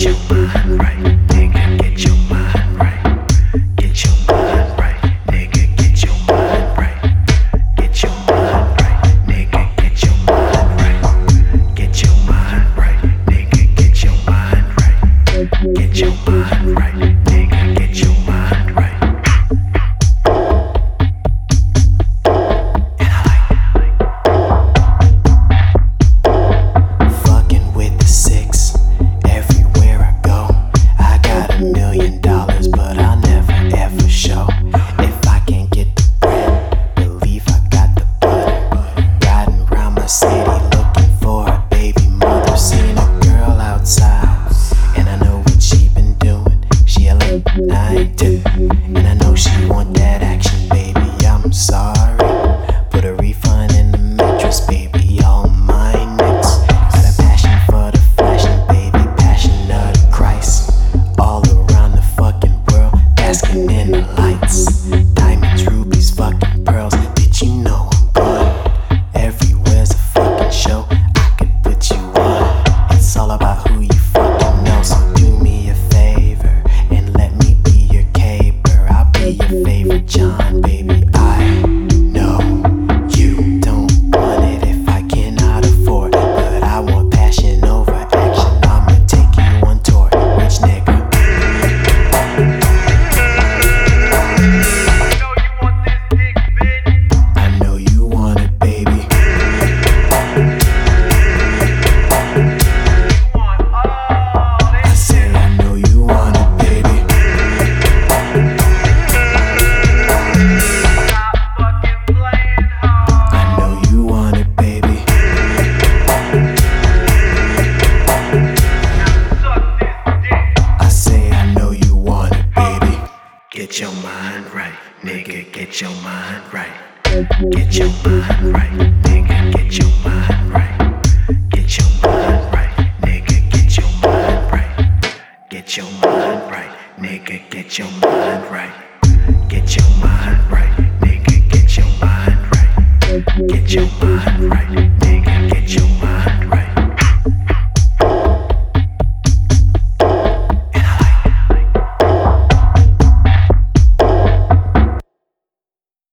your mind right, nigga. Get your mind right. Get your mind right, nigga. Get your mind right. Get your mind right, nigga. Get your mind right. Get your mind right, nigga. Get your mind right. Get your mind right, nigga. Get your mind right. And I know she want that action, baby. I'm sorry. Put a refund in the mattress, baby. All my next. Got a passion for the fashion, baby. Passion of the Christ. All around the fucking world, basking in the lights. Diamonds, rubies, fucking pearls. Did you know I'm good? Everywhere's a fucking show. I could put you on. It's all about who you fucking know. So do me a favor and let me be your caper. I'll be your favorite John, baby. I know you don't want it if I cannot afford, but I want passion over action. I'ma take you on tour, rich nigga. I know you want it, baby. I say I know you want it, baby. I know you want it, baby. I say I know you want it, baby. Get your mind right, nigga. Get your mind right. Get your mind right, nigga. Get your mind right. Get your mind right, nigga. Get your mind right. Get your mind right, nigga. Get your mind right. Get your mind right, nigga. Get your mind right. Get your mind right, nigga. Get your mind right.